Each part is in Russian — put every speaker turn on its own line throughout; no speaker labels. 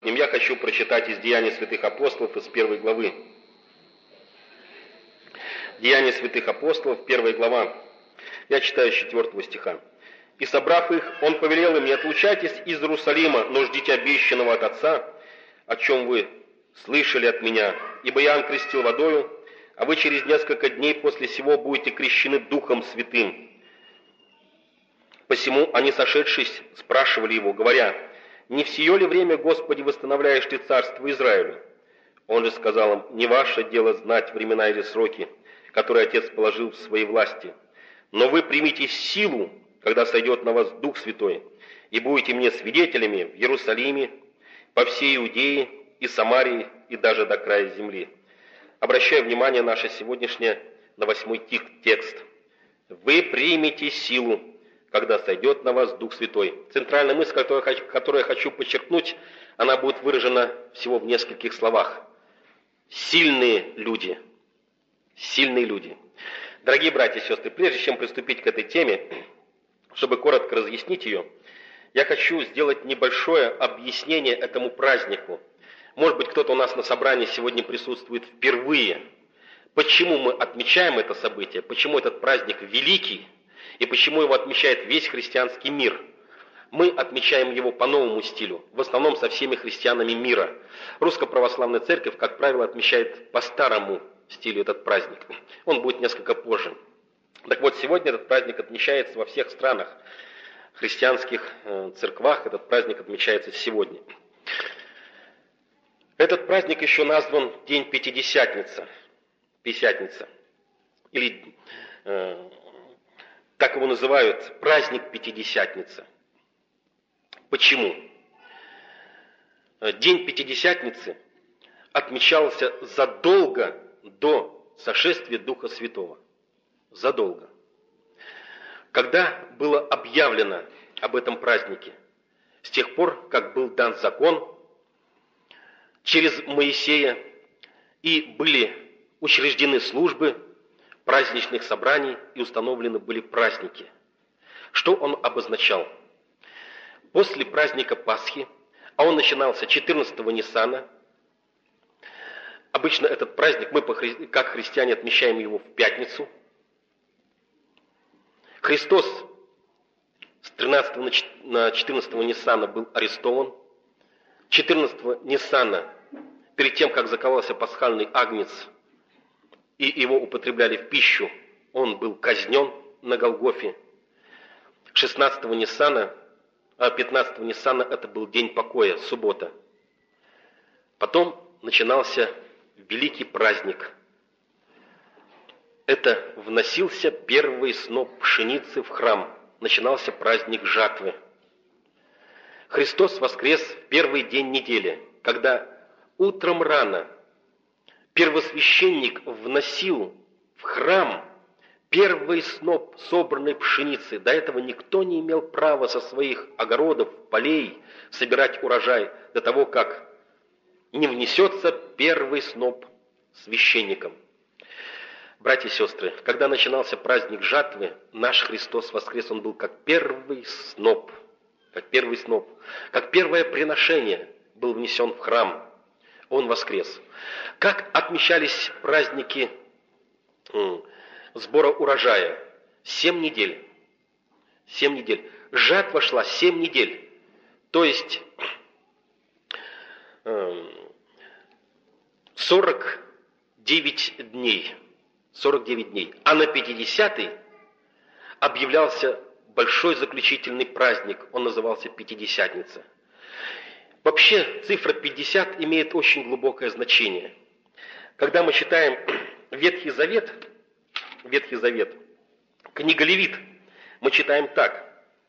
Я хочу прочитать из Деяний святых апостолов из 1 главы. Деяния святых апостолов, 1 глава. Я читаю с 4 стиха. «И, собрав их, он повелел им: не отлучайтесь из Иерусалима, но ждите обещанного от Отца, о чем вы слышали от меня. Ибо Иоанн крестил водою, а вы через несколько дней после сего будете крещены Духом Святым». Посему они, сошедшись, спрашивали его, говоря: «Не в сие ли время, Господи, восстановляешь ты царство Израилю?» Он же сказал им: «Не ваше дело знать времена или сроки, которые Отец положил в своей власти. Но вы примите силу, когда сойдет на вас Дух Святой, и будете мне свидетелями в Иерусалиме, по всей Иудее и Самарии, и даже до края земли». Обращаю внимание наше сегодняшнее на 8 текст. «Вы примете силу, когда сойдет на вас Дух Святой». Центральная мысль, которую я хочу подчеркнуть, она будет выражена всего в нескольких словах. Сильные люди. Сильные люди. Дорогие братья и сестры, прежде чем приступить к этой теме, чтобы коротко разъяснить ее, я хочу сделать небольшое объяснение этому празднику. Может быть, кто-то у нас на собрании сегодня присутствует впервые. Почему мы отмечаем это событие? Почему этот праздник великий? И почему его отмечает весь христианский мир? Мы отмечаем его по новому стилю, в основном со всеми христианами мира. Русско-православная церковь, как правило, отмечает по старому стилю этот праздник. Он будет несколько позже. Так вот, сегодня этот праздник отмечается во всех странах. В христианских церквах этот праздник отмечается сегодня. Этот праздник еще назван День Пятидесятница. Пятидесятница. Или, как его называют, праздник Пятидесятницы. Почему? День Пятидесятницы отмечался задолго до сошествия Духа Святого. Задолго. Когда было объявлено об этом празднике? С тех пор, как был дан закон через Моисея, и были учреждены службы праздничных собраний, и установлены были праздники. Что он обозначал? После праздника Пасхи, а он начинался 14-го Ниссана. Обычно этот праздник мы, как христиане, отмечаем его в пятницу. Христос с 13 на 14 Ниссана был арестован. 14 Ниссана, перед тем, как закололся пасхальный агнец, и его употребляли в пищу, он был казнен на Голгофе. 16 Ниссана, 15 Ниссана это был день покоя, суббота. Потом начинался великий праздник. Это вносился первый сноп пшеницы в храм. Начинался праздник жатвы. Христос воскрес в первый день недели, когда утром рано первосвященник вносил в храм первый сноп собранной пшеницы. До этого никто не имел права со своих огородов, полей собирать урожай до того, как не внесется первый сноп священником. Братья и сестры, когда начинался праздник жатвы, наш Христос воскрес, он был как первый сноп, как первое приношение был внесен в храм. Он воскрес. Как отмечались праздники сбора урожая? 7 недель. 7 недель. Жатва шла 7 недель. То есть 49 дней. 49 дней. А на 50-й объявлялся большой заключительный праздник. Он назывался Пятидесятница. Вообще, цифра 50 имеет очень глубокое значение. Когда мы читаем Ветхий Завет, книга Левит, мы читаем так,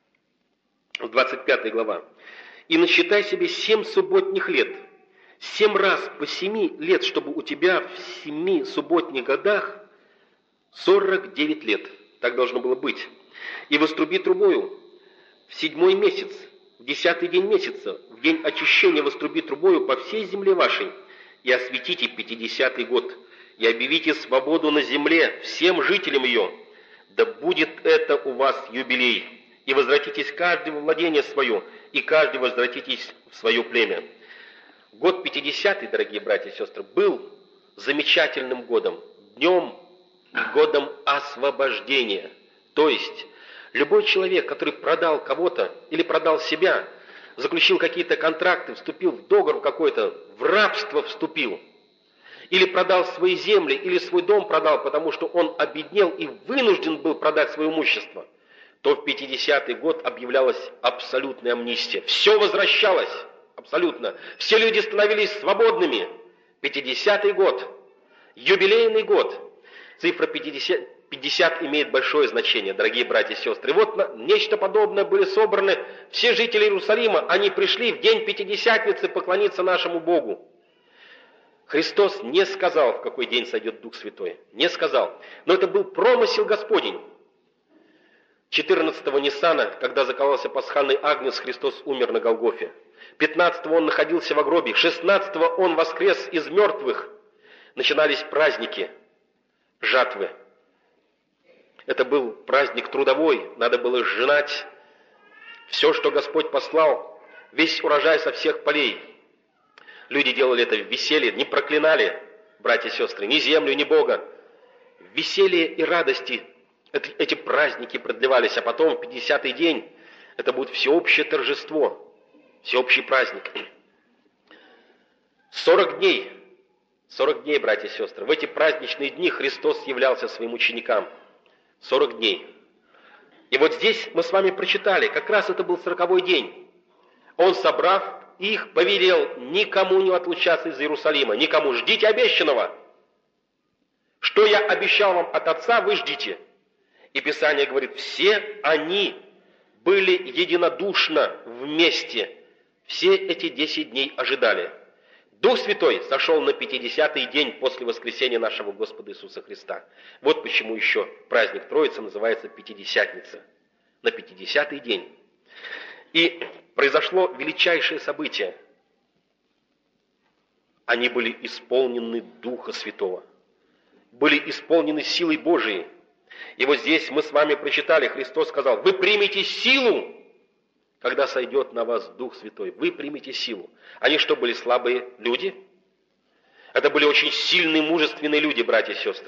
25 глава. «И насчитай себе 7 субботних лет, 7 раз по 7 лет, чтобы у тебя в 7 субботних годах 49 лет». Так должно было быть. «И воструби трубою в 7-й месяц, в 10-й день месяца, в день очищения воструби трубою по всей земле вашей, и осветите 50-й год, и объявите свободу на земле всем жителям ее. Да будет это у вас юбилей, и возвратитесь каждый во владение свое, и каждый возвратитесь в свое племя». Год 50, дорогие братья и сестры, был замечательным годом, днем и годом освобождения. То есть любой человек, который продал кого-то или продал себя, заключил какие-то контракты, вступил в договор какой-то, в рабство вступил, или продал свои земли, или свой дом продал, потому что он обеднел и вынужден был продать свое имущество, то в 50-й год объявлялась абсолютная амнистия. Все возвращалось абсолютно. Все люди становились свободными. 50-й год, юбилейный год. Цифра 50 имеет большое значение, дорогие братья и сестры. И вот нечто подобное были собраны все жители Иерусалима. Они пришли в день Пятидесятницы поклониться нашему Богу. Христос не сказал, в какой день сойдет Дух Святой. Не сказал. Но это был промысел Господень. 14-го Ниссана, когда закололся пасхальный агнец, Христос умер на Голгофе. 15-го он находился в гробе. 16-го он воскрес из мертвых. Начинались праздники, жатвы. Это был праздник трудовой. Надо было сжинать все, что Господь послал, весь урожай со всех полей. Люди делали это в веселье, не проклинали, братья и сестры, ни землю, ни Бога. В веселье и радости эти праздники продлевались, а потом в 50-й день это будет всеобщее торжество, всеобщий праздник. 40 дней, братья и сестры, в эти праздничные дни Христос являлся своим ученикам. 40 дней. И вот здесь мы с вами прочитали, как раз это был 40-й день. Он, собрав их, повелел никому не отлучаться из Иерусалима, никому. Ждите обещанного. Что я обещал вам от Отца, вы ждите. И Писание говорит, все они были единодушно вместе. Все эти 10 дней ожидали. Дух Святой сошел на 50-й день после воскресения нашего Господа Иисуса Христа. Вот почему еще праздник Троицы называется Пятидесятница. На 50-й день. И произошло величайшее событие. Они были исполнены Духа Святого. Были исполнены силой Божией. И вот здесь мы с вами прочитали, Христос сказал, вы примете силу, когда сойдет на вас Дух Святой. Вы примете силу. Они что, были слабые люди? Это были очень сильные, мужественные люди, братья и сестры.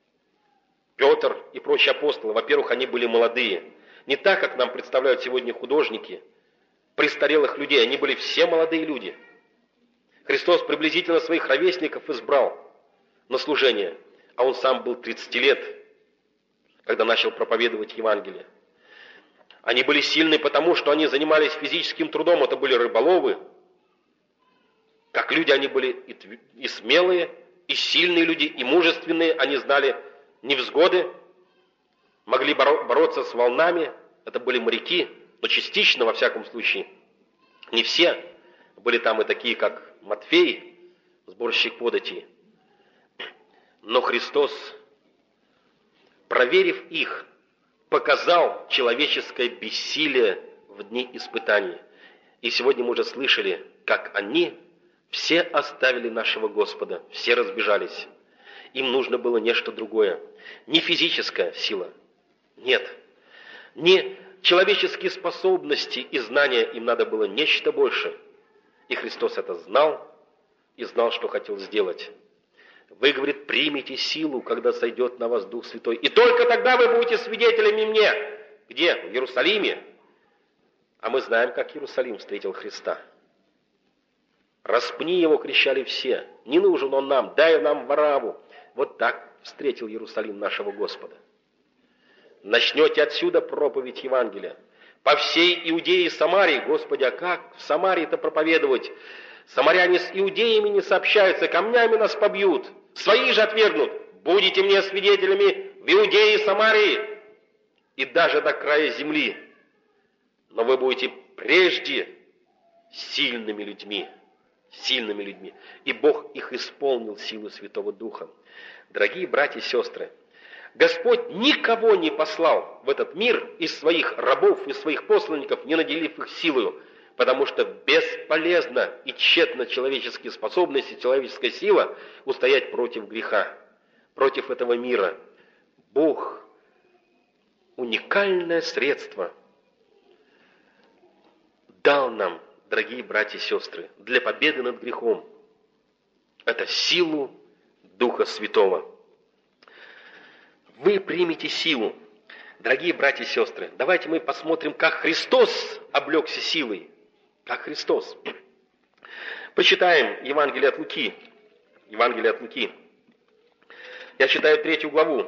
Петр и прочие апостолы, во-первых, они были молодые. Не так, как нам представляют сегодня художники, престарелых людей. Они были все молодые люди. Христос приблизительно своих ровесников избрал на служение, а он сам был 30 лет, когда начал проповедовать Евангелие. Они были сильны потому, что они занимались физическим трудом, это были рыболовы. Как люди они были и смелые, и сильные люди, и мужественные, они знали невзгоды, могли бороться с волнами, это были моряки, но частично, во всяком случае. Не все. Были там и такие, как Матфей, сборщик податей. Но Христос, проверив их, показал человеческое бессилие в дни испытаний. И сегодня мы уже слышали, как они все оставили нашего Господа, все разбежались. Им нужно было нечто другое. Не физическая сила, нет. Не человеческие способности и знания, им надо было нечто большее. И Христос это знал и знал, что хотел сделать. Вы, говорит, примите силу, когда сойдет на вас Дух Святой. И только тогда вы будете свидетелями мне. Где? В Иерусалиме. А мы знаем, как Иерусалим встретил Христа. «Распни его!» — кричали все. «Не нужен он нам, дай нам Варавву!» Вот так встретил Иерусалим нашего Господа. Начнете отсюда проповедь Евангелия. По всей Иудее и Самарии. Господи, а как в Самарии-то проповедовать? Самаряне с иудеями не сообщаются, камнями нас побьют. Свои же отвергнут. Будете мне свидетелями в Иудее и Самарии и даже до края земли. Но вы будете прежде сильными людьми. Сильными людьми. И Бог их исполнил силу Святого Духа. Дорогие братья и сестры, Господь никого не послал в этот мир из своих рабов, из своих посланников, не наделив их силою, потому что бесполезно и тщетно человеческие способности, человеческая сила устоять против греха, против этого мира. Бог уникальное средство дал нам, дорогие братья и сестры, для победы над грехом. Это силу Духа Святого. Вы примете силу. Дорогие братья и сестры, давайте мы посмотрим, как Христос облегся силой. Как Христос. Почитаем Евангелие от Луки. Евангелие от Луки. Я читаю 3 главу,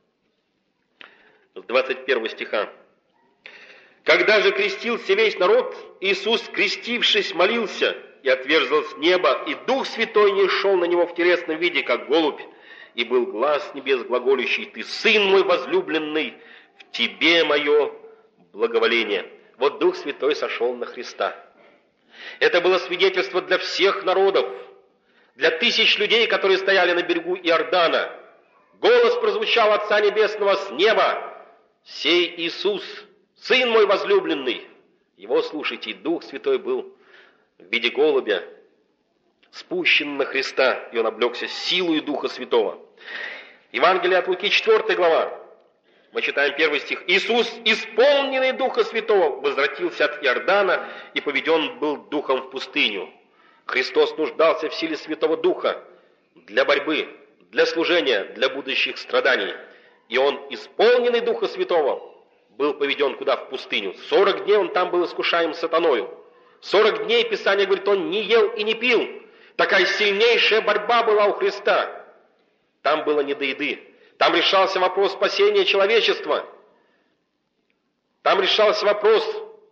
с 21 стиха. «Когда же крестился весь народ, Иисус, крестившись, молился, и отверзлось небо, и Дух Святой не шел на него в телесном виде, как голубь, и был глас с небес глаголющий: Ты, Сын мой возлюбленный, в Тебе мое благоволение». Вот Дух Святой сошел на Христа. Это было свидетельство для всех народов, для тысяч людей, которые стояли на берегу Иордана. Голос прозвучал Отца Небесного с неба: «Сей Иисус, Сын мой возлюбленный». Его слушайте, Дух Святой был в виде голубя спущен на Христа, и он облегся силой Духа Святого. Евангелие от Луки, 4 глава. Мы читаем 1 стих. «Иисус, исполненный Духа Святого, возвратился от Иордана и поведен был Духом в пустыню». Христос нуждался в силе Святого Духа для борьбы, для служения, для будущих страданий. И он, исполненный Духа Святого, был поведен куда? В пустыню. 40 дней он там был искушаем сатаною. 40 дней, Писание говорит, он не ел и не пил. Такая сильнейшая борьба была у Христа. Там было не до еды. Там решался вопрос спасения человечества. Там решался вопрос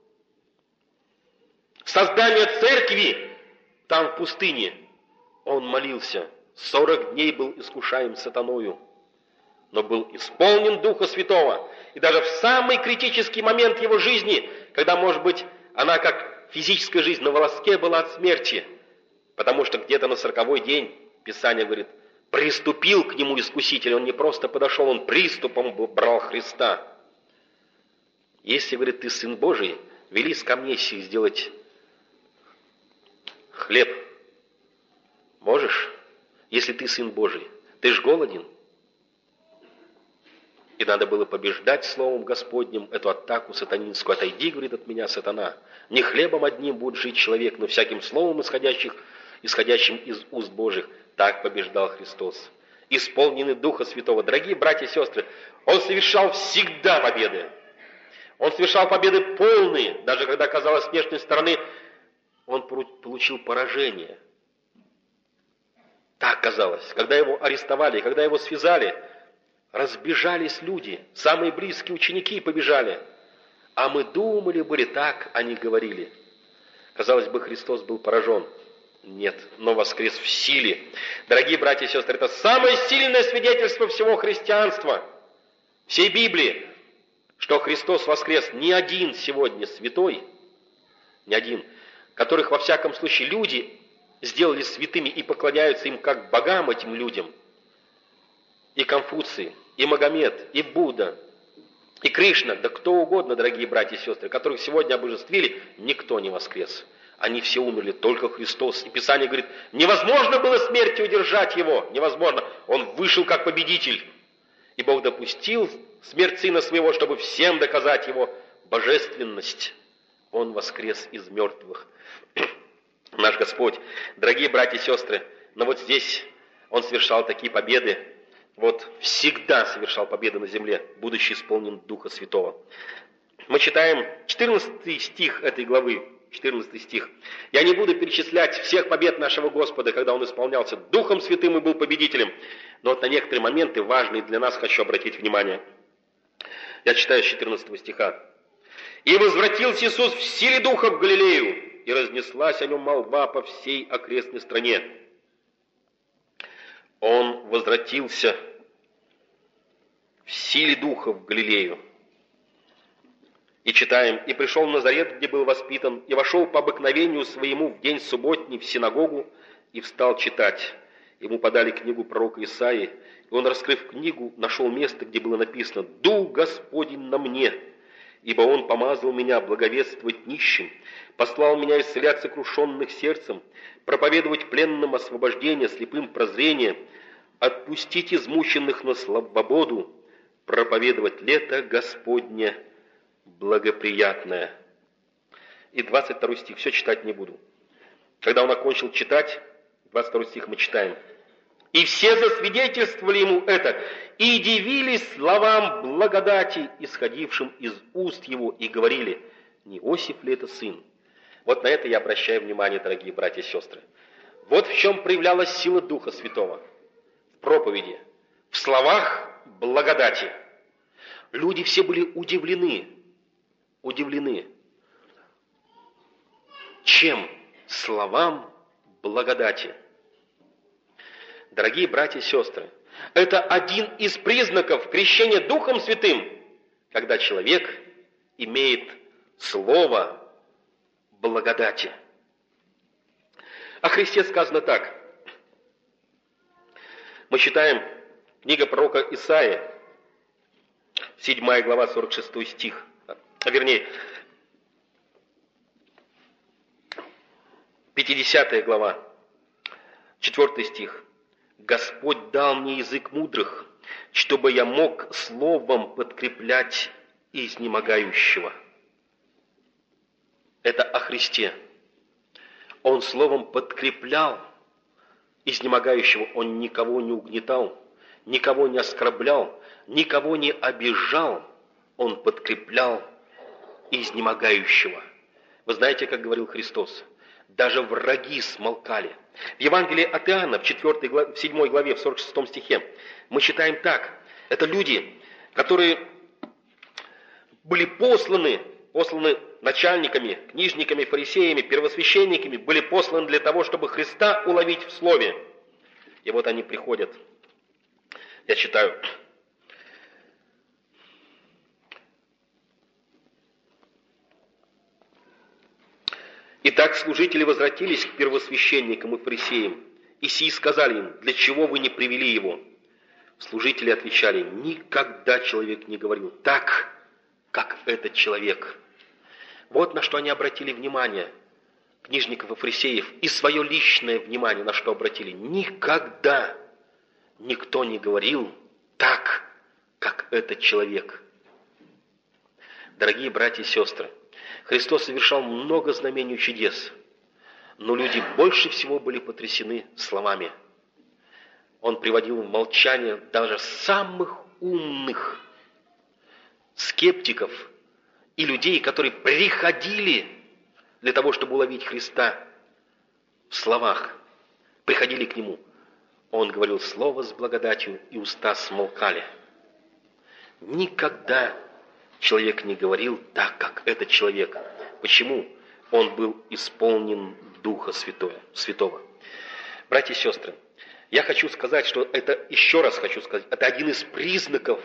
создания церкви. Там в пустыне он молился. 40 дней был искушаем сатаною, но был исполнен Духа Святого. И даже в самый критический момент его жизни, когда, может быть, она как физическая жизнь на волоске была от смерти, потому что где-то на 40-й день, Писание говорит, приступил к нему искуситель. Он не просто подошел, он приступом брал Христа. Если, говорит, ты Сын Божий, вели с камней сих сделать хлеб. Можешь? Если ты Сын Божий, ты ж голоден. И надо было побеждать Словом Господним эту атаку сатанинскую. «Отойди, — говорит, — от меня, сатана. Не хлебом одним будет жить человек, но всяким словом, исходящим из уст Божьих». Так побеждал Христос. Исполненный Духа Святого. Дорогие братья и сестры, Он совершал всегда победы. Он совершал победы полные. Даже когда, казалось, с внешней стороны Он получил поражение. Так казалось. Когда Его арестовали, когда Его связали, разбежались люди, самые близкие ученики побежали. А мы думали, были так, они говорили. Казалось бы, Христос был поражен. Нет, но воскрес в силе. Дорогие братья и сестры, это самое сильное свидетельство всего христианства, всей Библии, что Христос воскрес. Ни один сегодня святой, ни один, которых во всяком случае люди сделали святыми и поклоняются им как богам, этим людям, и Конфуций, и Магомед, и Будда, и Кришна, да кто угодно, дорогие братья и сестры, которых сегодня обожествили, никто не воскрес. Они все умерли, только Христос. И Писание говорит, невозможно было смерти удержать Его, невозможно. Он вышел как победитель. И Бог допустил смерть Сына Своего, чтобы всем доказать Его божественность. Он воскрес из мертвых. Наш Господь, дорогие братья и сестры, но вот здесь Он совершал такие победы, вот всегда совершал победы на земле, будучи исполнен Духа Святого. Мы читаем 14 стих этой главы, 14 стих. «Я не буду перечислять всех побед нашего Господа, когда Он исполнялся Духом Святым и был победителем, но вот на некоторые моменты, важные для нас, хочу обратить внимание». Я читаю с 14 стиха. «И возвратился Иисус в силе Духа в Галилею, и разнеслась о Нем молва по всей окрестной стране». Он возвратился в силе Духа в Галилею. И читаем, «И пришел в Назарет, где был воспитан, и вошел по обыкновению своему в день субботний в синагогу, и встал читать. Ему подали книгу пророка Исаии, и он, раскрыв книгу, нашел место, где было написано: «Дух Господень на мне, ибо Он помазал меня благовествовать нищим, послал меня исцелять сокрушенных сердцем, проповедовать пленным освобождение, слепым прозрение, отпустить измученных на свободу, проповедовать лето Господне благоприятное». и 22 стих. Все читать не буду. Когда он окончил читать, 22 стих мы читаем. «И все засвидетельствовали ему это, и дивились словам благодати, исходившим из уст его, и говорили, не Иосиф ли это сын?» Вот на это я обращаю внимание, дорогие братья и сестры. Вот в чем проявлялась сила Духа Святого. В проповеди, в словах благодати. Люди все были удивлены. Чем? Словам благодати. Дорогие братья и сестры, это один из признаков крещения Духом Святым, когда человек имеет слово благодати. О Христе сказано так. Мы читаем книга пророка Исаии, 7 глава, 46 стих. Вернее, 50 глава, 4 стих. «Господь дал мне язык мудрых, чтобы я мог словом подкреплять изнемогающего». Это о Христе. Он словом подкреплял изнемогающего. Он никого не угнетал, никого не оскорблял, никого не обижал. Он подкреплял изнемогающего. Вы знаете, как говорил Христос? Даже враги смолкали. В Евангелии от Иоанна, в 7 главе, в 46 стихе, мы читаем так. Это люди, которые были посланы начальниками, книжниками, фарисеями, первосвященниками, были посланы для того, чтобы Христа уловить в слове. И вот они приходят. Я читаю. «Итак, служители возвратились к первосвященникам и фарисеям, и сии сказали им, для чего вы не привели его?» Служители отвечали, никогда человек не говорил так, как этот человек. Вот на что они обратили внимание, книжников и фарисеев, и свое личное внимание на что обратили. Никогда никто не говорил так, как этот человек. Дорогие братья и сестры, Христос совершал много знамений и чудес, но люди больше всего были потрясены словами. Он приводил в молчание даже самых умных скептиков и людей, которые приходили для того, чтобы уловить Христа в словах, приходили к Нему. Он говорил слово с благодатью, и уста смолкали. Никогда человек не говорил так, как этот человек. Почему? Он был исполнен Духа Святого. Братья и сестры, я хочу сказать, что это, еще раз хочу сказать, это один из признаков,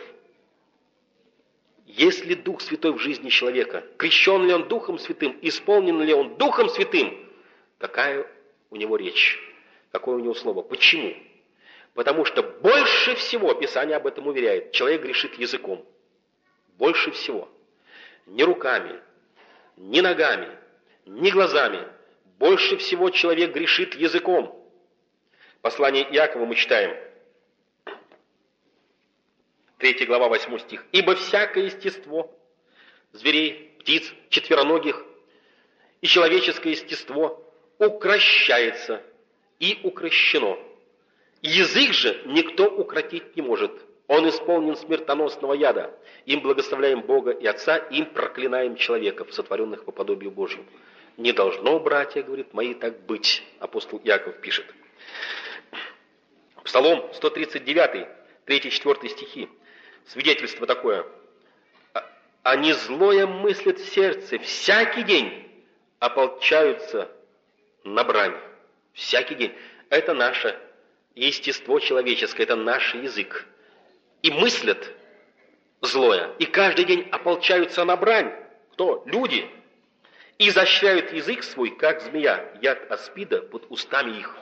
есть ли Дух Святой в жизни человека, крещен ли он Духом Святым, исполнен ли он Духом Святым, какая у него речь, какое у него слово. Почему? Потому что больше всего, Писание об этом уверяет, человек грешит языком. Больше всего. Не руками, не ногами, не глазами. Больше всего человек грешит языком. Послание Иакова мы читаем. 3 глава, 8 стих. «Ибо всякое естество зверей, птиц, четвероногих и человеческое естество укрощается и укрощено. Язык же никто укротить не может. Он исполнен смертоносного яда. Им благословляем Бога и Отца, им проклинаем человеков, сотворенных по подобию Божьему». Не должно, братья, говорит, мои, так быть, апостол Иаков пишет. Псалом 139, 3-4 стихи. Свидетельство такое. «Они злое мыслят в сердце, всякий день ополчаются на брань». Всякий день. Это наше естество человеческое, это наш язык. И мыслят злое, и каждый день ополчаются на брань. Кто? Люди. И изощряют язык свой, как змея, яд аспида под устами их.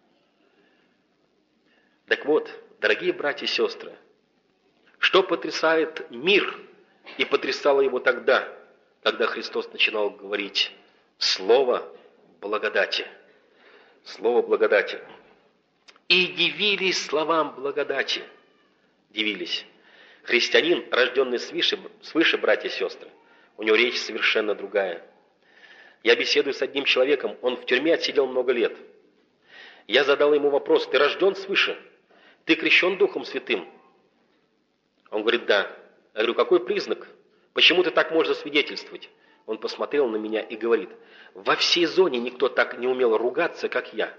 Так вот, дорогие братья и сестры, что потрясает мир и потрясало его тогда, когда Христос начинал говорить слово благодати. Слово благодати. И дивились словам благодати. Дивились. Христианин, рожденный свыше, братья и сестры, у него речь совершенно другая. Я беседую с одним человеком, он в тюрьме отсидел много лет. Я задал ему вопрос: ты рожден свыше? Ты крещен Духом Святым? Он говорит: да. Я говорю: какой признак? Почему ты так можешь засвидетельствовать? Он посмотрел на меня и говорит: во всей зоне никто так не умел ругаться, как я.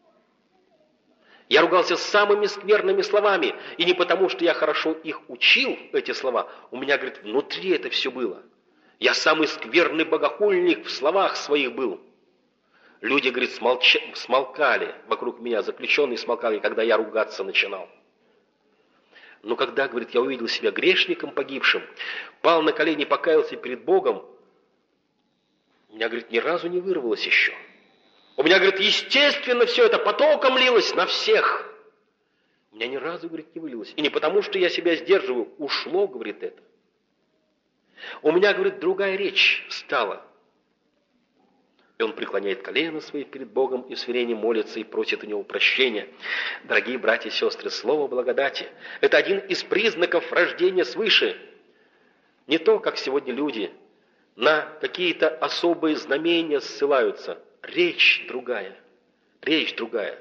Я ругался самыми скверными словами, и не потому, что я хорошо их учил, эти слова. У меня, говорит, внутри это все было. Я самый скверный богохульник в словах своих был. Люди, говорит, смолкали вокруг меня, заключенные смолкали, когда я ругаться начинал. Но когда, говорит, я увидел себя грешником погибшим, пал на колени, покаялся перед Богом, у меня, говорит, ни разу не вырвалось еще. У меня, говорит, естественно, все это потоком лилось на всех. У меня ни разу, говорит, не вылилось. И не потому, что я себя сдерживаю, ушло, говорит, это. У меня, говорит, другая речь стала. И он преклоняет колено свои перед Богом и в смирении молится и просит у него прощения. Дорогие братья и сестры, слово благодати – это один из признаков рождения свыше. Не то, как сегодня люди на какие-то особые знамения ссылаются. Речь другая. Речь другая.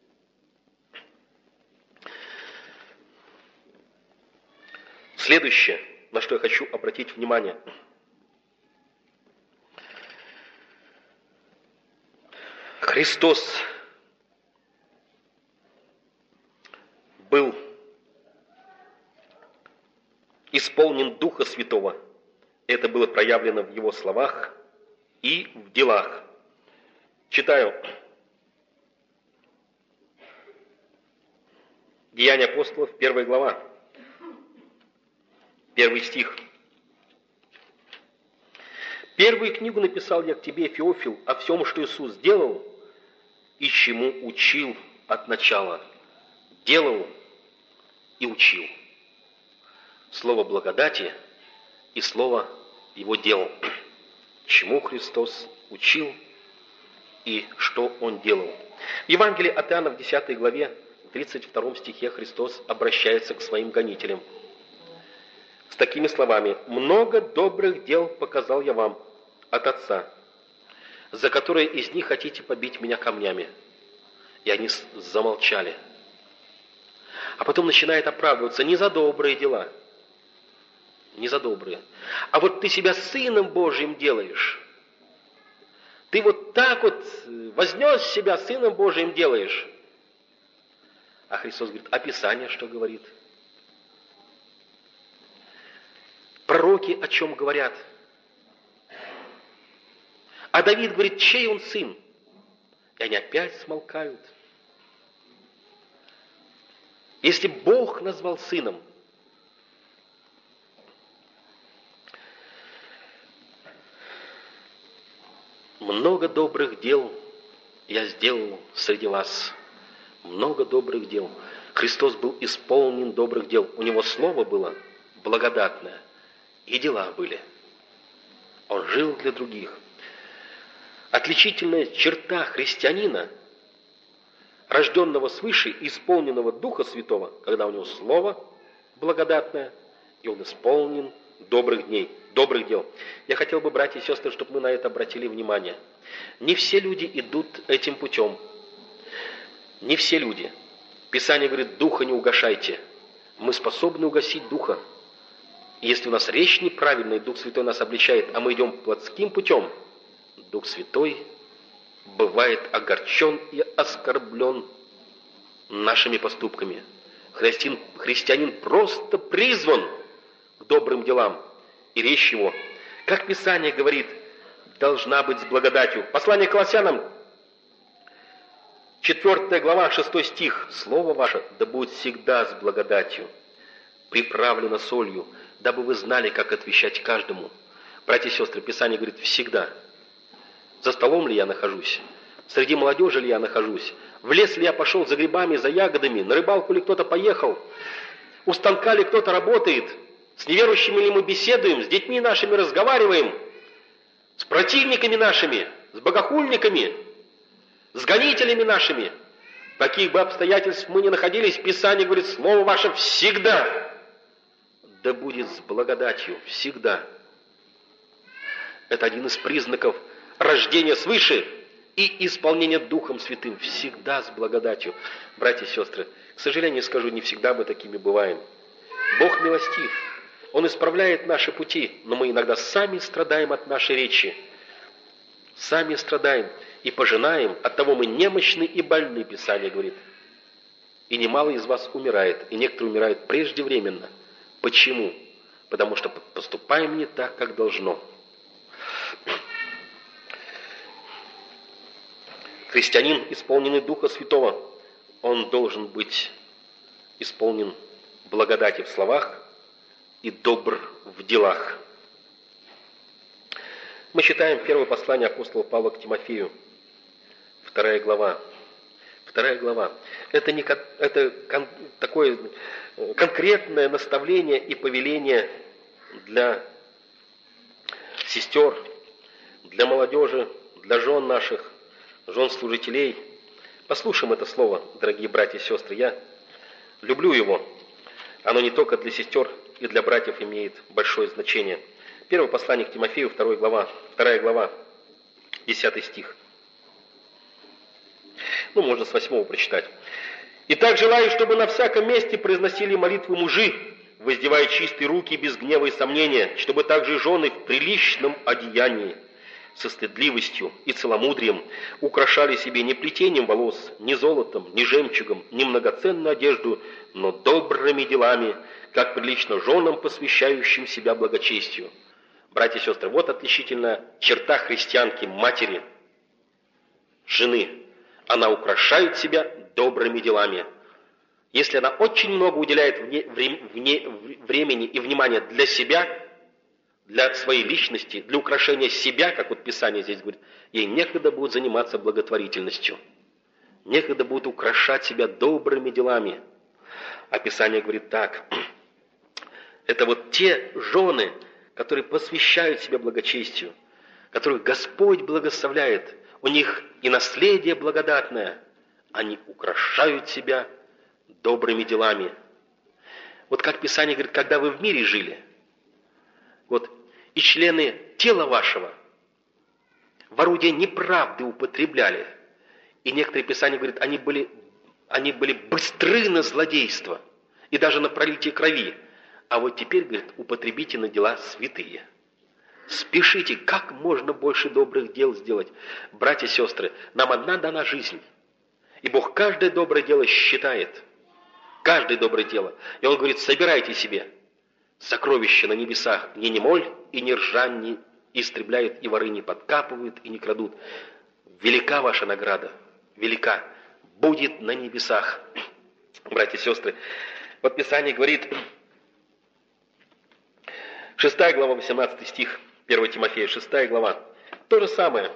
Следующее, на что я хочу обратить внимание. Христос был исполнен Духа Святого. Это было проявлено в Его словах и в делах. Читаю. Деяния апостолов, 1 глава, 1 стих. «Первую книгу написал я к тебе, Феофил, о всем, что Иисус сделал и чему учил от начала. Делал и учил». Слово благодати и слово Его дел. Чему Христос учил и что Он делал. В Евангелии от Иоанна в 10 главе, в 32 стихе Христос обращается к своим гонителям с такими словами: «Много добрых дел показал я вам от Отца, за которые из них хотите побить меня камнями». И они замолчали. А потом начинает оправдываться: не за добрые дела, не за добрые. А вот ты себя Сыном Божьим делаешь. Ты вот так вот вознес себя Сыном Божиим делаешь. А Христос говорит: а Писание что говорит? Пророки о чем говорят? А Давид говорит: чей он сын? И они опять смолкают. Если Бог назвал сыном, много добрых дел я сделал среди вас. Много добрых дел. Христос был исполнен добрых дел. У Него слово было благодатное. И дела были. Он жил для других. Отличительная черта христианина, рожденного свыше, исполненного Духа Святого, когда у него слово благодатное, и он исполнен добрых дел. Я хотел бы, братья и сестры, чтобы мы на это обратили внимание. Не все люди идут этим путем. Не все люди. Писание говорит: духа не угашайте. Мы способны угасить духа. И если у нас речь неправильная, Дух Святой нас обличает, а мы идем плотским путем, Дух Святой бывает огорчен и оскорблен нашими поступками. Христианин просто призван к добрым делам. И речь его, как Писание говорит, должна быть с благодатью. Послание к Колоссянам, 4 глава, 6 стих. «Слово ваше да будет всегда с благодатью, приправлено солью, дабы вы знали, как отвечать каждому». Братья и сестры, Писание говорит: всегда. За столом ли я нахожусь? Среди молодежи ли я нахожусь? В лес ли я пошел за грибами, за ягодами? На рыбалку ли кто-то поехал? У станка ли кто-то работает? С неверующими ли мы беседуем? С детьми нашими разговариваем? С противниками нашими? С богохульниками? С гонителями нашими? В каких бы обстоятельствах мы ни находились, Писание говорит: слово ваше всегда да будет с благодатью. Всегда. Это один из признаков рождение свыше и исполнение Духом Святым, всегда с благодатью. Братья и сестры, к сожалению, скажу, не всегда мы такими бываем. Бог милостив, Он исправляет наши пути, но мы иногда сами страдаем от нашей речи. Сами страдаем и пожинаем, оттого мы немощны и больны, Писание говорит. И немало из вас умирает, и некоторые умирают преждевременно. Почему? Потому что поступаем не так, как должно. Христианин, исполненный Духа Святого, он должен быть исполнен благодати в словах и добр в делах. Мы читаем первое послание апостола Павла к Тимофею, 2 глава. 2 глава. Это такое конкретное наставление и повеление для сестер, для молодежи, для жен наших, жен служителей. Послушаем это слово, дорогие братья и сестры. Я люблю его. Оно не только для сестер и для братьев имеет большое значение. Первое послание к Тимофею, 2 глава, 10 стих. Можно с 8 прочитать. «Итак, желаю, чтобы на всяком месте произносили молитвы мужи, воздевая чистые руки без гнева и сомнения, чтобы также жены в приличном одеянии, со стыдливостью и целомудрием украшали себе не плетением волос, не золотом, не жемчугом, не многоценную одежду, но добрыми делами, как прилично женам, посвящающим себя благочестию». Братья и сестры, вот отличительная черта христианки, матери, жены. Она украшает себя добрыми делами. Если она очень много уделяет времени и внимания для себя, для своей личности, для украшения себя, как вот Писание здесь говорит, ей некогда будет заниматься благотворительностью. Некогда будет украшать себя добрыми делами. А Писание говорит так. Это вот те жены, которые посвящают себя благочестию, которых Господь благословляет, у них и наследие благодатное, они украшают себя добрыми делами. Вот как Писание говорит, когда вы в мире жили, вот, и члены тела вашего в орудие неправды употребляли, и некоторые Писания говорят, они были быстры на злодейство и даже на пролитие крови, а вот теперь, говорит, употребите на дела святые. Спешите, как можно больше добрых дел сделать. Братья и сестры, нам одна дана жизнь. И Бог каждое доброе дело считает. Каждое доброе дело. И Он говорит, собирайте себе сокровища на небесах, где ни моль и ни ржа не истребляют, и воры не подкапывают, и не крадут. Велика ваша награда, велика, будет на небесах. Братья и сестры, вот Писание говорит, 6 глава, 18 стих, 1 Тимофея, 6 глава. То же самое.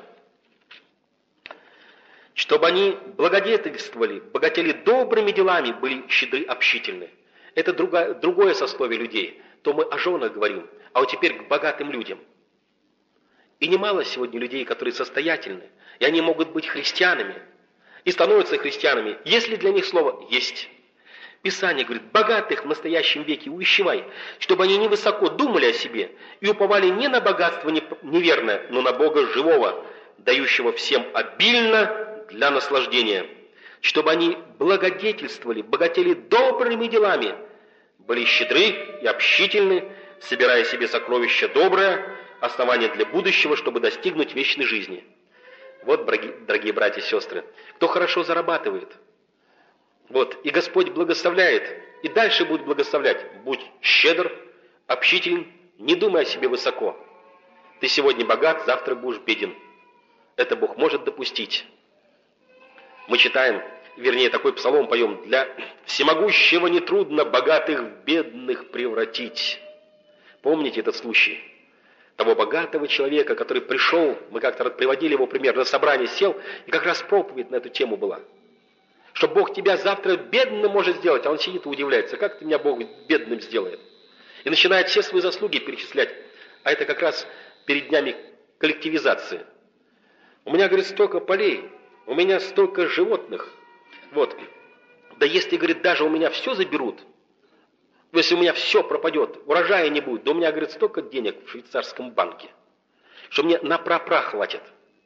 Чтобы они благодетельствовали, богатели добрыми делами, были щедры, общительны. Это другое сословие людей. То мы о женах говорим, а вот теперь к богатым людям. И немало сегодня людей, которые состоятельны, и они могут быть христианами, и становятся христианами, если для них слово «есть». Писание говорит, богатых в настоящем веке увещевай, чтобы они невысоко думали о себе и уповали не на богатство неверное, но на Бога живого, дающего всем обильно для наслаждения. Чтобы они благодетельствовали, богатели добрыми делами, были щедры и общительны, собирая себе сокровища доброе, основание для будущего, чтобы достигнуть вечной жизни. Вот, дорогие братья и сестры, кто хорошо зарабатывает, вот, и Господь благословляет, и дальше будет благословлять. Будь щедр, общителен, не думай о себе высоко. Ты сегодня богат, завтра будешь беден. Это Бог может допустить. Мы читаем, вернее, такой псалом поем, для всемогущего нетрудно богатых в бедных превратить. Помните этот случай? Того богатого человека, который пришел, мы как-то приводили его пример, на собрание сел, и как раз проповедь на эту тему была. Что Бог тебя завтра бедным может сделать, а он сидит и удивляется, как ты меня Бог бедным сделает. И начинает все свои заслуги перечислять. А это как раз перед днями коллективизации. У меня, говорит, столько полей, у меня столько животных. Вот. Да если, говорит, даже у меня все заберут, если у меня все пропадет, урожая не будет, да у меня, говорит, столько денег в швейцарском банке, что мне на прапра хватит.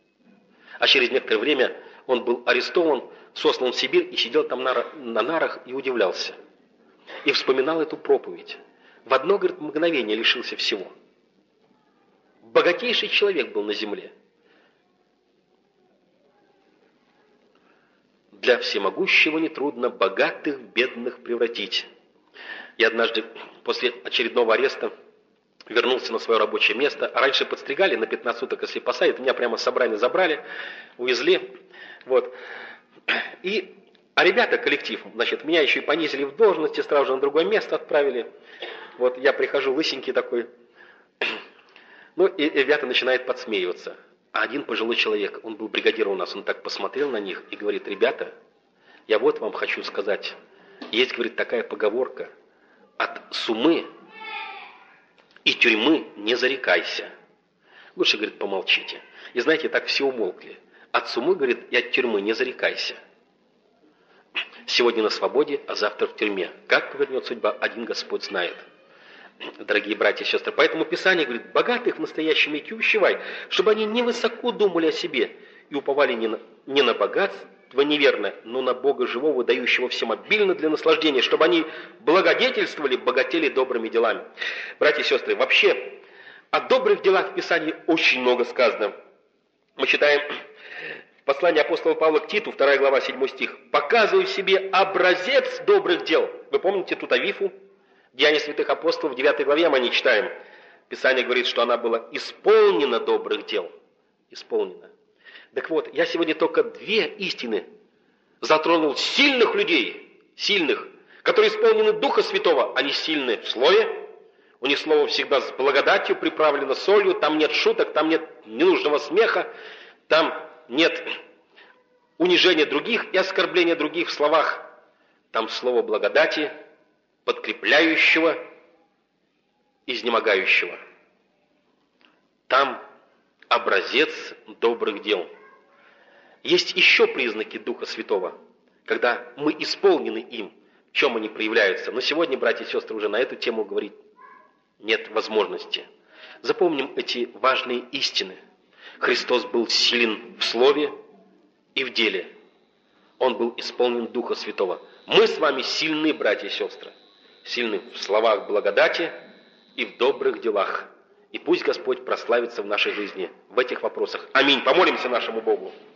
А через некоторое время он был арестован, сослан в Сибирь и сидел там на нарах и удивлялся. И вспоминал эту проповедь. В одно, говорит, мгновение лишился всего. Богатейший человек был на земле. Для всемогущего нетрудно богатых в бедных превратить. Я однажды после очередного ареста вернулся на свое рабочее место. Раньше подстригали на 15 суток, если посадят. Меня прямо с собрания забрали, увезли. Вот. А ребята, коллектив, значит, меня еще и понизили в должности, сразу же на другое место отправили. Вот я прихожу лысенький такой. Ну, и ребята начинают подсмеиваться. А один пожилой человек, он был бригадир у нас, он так посмотрел на них и говорит: ребята, я вот вам хочу сказать. Есть, говорит, такая поговорка: от сумы и тюрьмы не зарекайся. Лучше, говорит, помолчите. И знаете, так все умолкли. От сумы, говорит, и от тюрьмы не зарекайся. Сегодня на свободе, а завтра в тюрьме. Как повернет судьба, один Господь знает. Дорогие братья и сестры, поэтому Писание говорит: богатых в настоящем веке увещевай, чтобы они невысоко думали о себе и уповали не на богатство неверное, но на Бога живого, дающего всем обильно для наслаждения, чтобы они благодетельствовали, богатели добрыми делами. Братья и сестры, вообще о добрых делах в Писании очень много сказано. Мы читаем в послании апостола Павла к Титу, 2 глава, 7 стих: «Показывай себе образец добрых дел». Вы помните тут Авифу? Деяния святых апостолов, в 9 главе мы не читаем. Писание говорит, что она была исполнена добрых дел. Исполнена. Так вот, я сегодня только две истины затронул сильных людей, сильных, которые исполнены Духа Святого. Они сильны в Слове, у них Слово всегда с благодатью, приправлено солью, там нет шуток, там нет ненужного смеха, там нет унижения других и оскорбления других в словах. Там Слово благодати, подкрепляющего, изнемогающего. Там образец добрых дел. Есть еще признаки Духа Святого, когда мы исполнены им, в чем они проявляются. Но сегодня, братья и сестры, уже на эту тему говорить нет возможности. Запомним эти важные истины. Христос был силен в слове и в деле. Он был исполнен Духа Святого. Мы с вами сильны, братья и сестры. Сильны в словах благодати и в добрых делах. И пусть Господь прославится в нашей жизни в этих вопросах. Аминь. Помолимся нашему Богу.